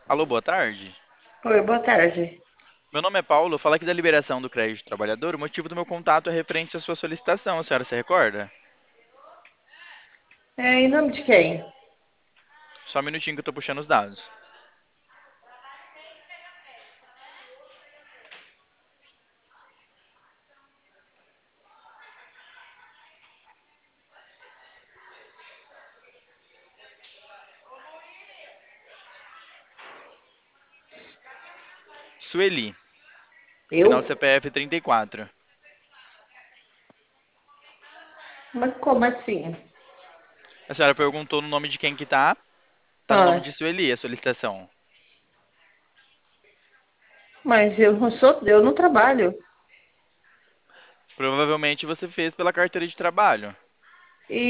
Alô, boa tarde. Oi, boa tarde. Meu nome é Paulo, eu falo aqui da liberação do crédito trabalhador. O motivo do meu contato é referente à sua solicitação, a senhora se recorda? É, em nome de quem? Só um minutinho que eu tô puxando os dados. Sueli, final Eu? CPF 34. Mas como assim? A senhora perguntou no nome de quem que tá? Tá no nome Ah, de Sueli, a solicitação. mas eu não trabalho. Provavelmente você fez pela carteira de trabalho.